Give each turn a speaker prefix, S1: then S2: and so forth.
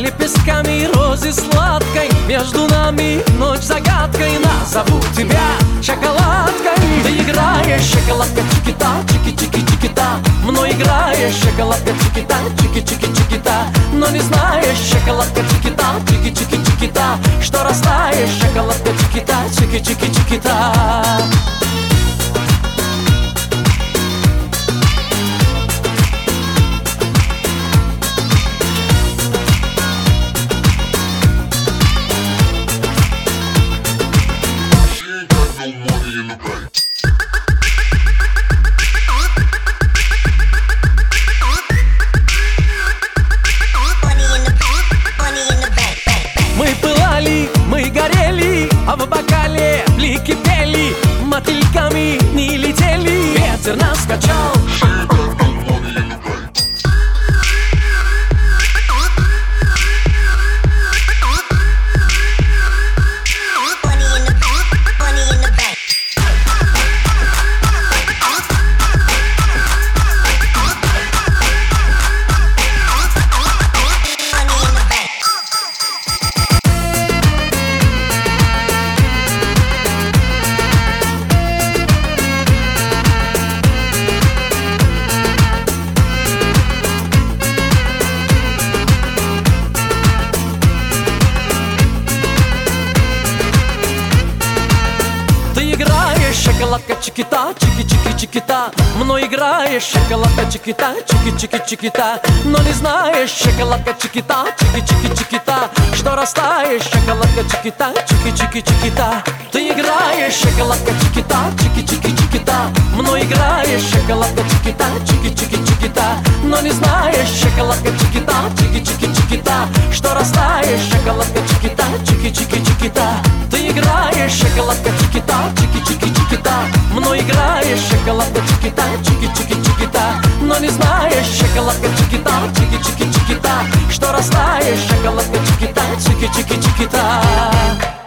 S1: лепестками розы сладкой, между нами ночь загадкой. Назову тебя шоколадкой. Ты играешь, шоколадка, чики-та, чики-чики-чики-та. Мной играешь, шоколадка, чики-та, чики-чики-чики-та. Но не знаешь, шоколадка, чики-та, чики-чики-чики-та, что растаешь, шоколадка, чики-та, чики-чики-чики-та. Мы пылали, мы горели, а в бокале блики пели, мотыльками не летели, ветер нас качал. Ты играешь, шоколадка, чики-та, чики-чики-чики-та. Мной играешь, шоколадка, чики-та, чики-чики-чики-та. Но не знаешь, шоколадка, чики-та, чики-чики-чики-та, что растаешь, шоколадка, чики-та, чики-чики-чики-та. Ты играешь, шоколадка, чики-та, чики-чики-чики-та. Мной играешь, шоколадка, чики-та, чики-чики-чики-та. Но не знаешь, шоколадка, чики-та, чики-чики-чики-та, что растаешь, шоколадка, чики-та, чики-чики-чики-та. Ты играешь, шоколадка, чики-та, чики-чики-чики-та. Мной играешь, шоколадка, чики-та, чики-чики-чики-та. Но не знаешь, шоколадка, чики-та, чики-чики-чики-та, что растаешь, шоколадка, чики-та, чики-чики-чики-та.